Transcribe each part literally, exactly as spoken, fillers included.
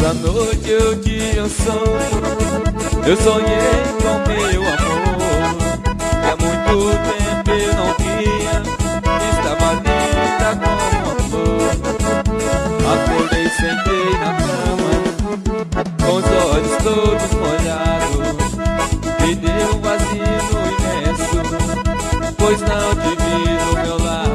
Essa noite eu tinha um sonho, eu sonhei com meu amor, e há muito tempo eu não via, estava linda como uma flor. Acordei, sentei na cama, com os olhos todos molhados, me deu um vazio imenso, pois não te vi do meu lado.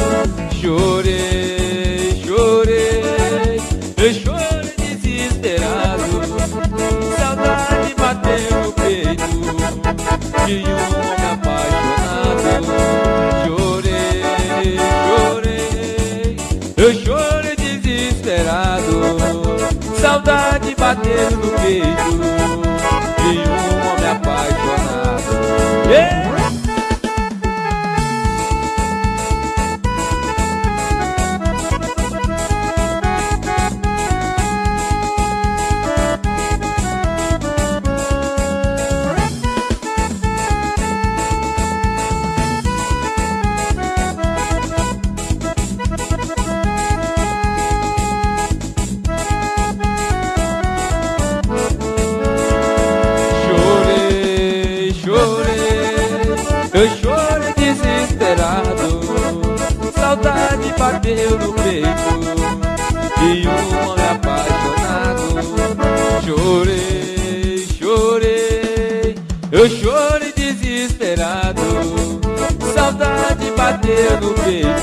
Chorei, chorei, eu chorei desesperado, saudade bateu no peito de um homem apaixonado. Chorei, chorei, eu chorei desesperado, saudade bateu no peito de um homem apaixonado. Yeah! Eu chorei desesperado, saudade bateu no peito de um homem apaixonado. Chorei, chorei, eu chorei desesperado, saudade bateu no peito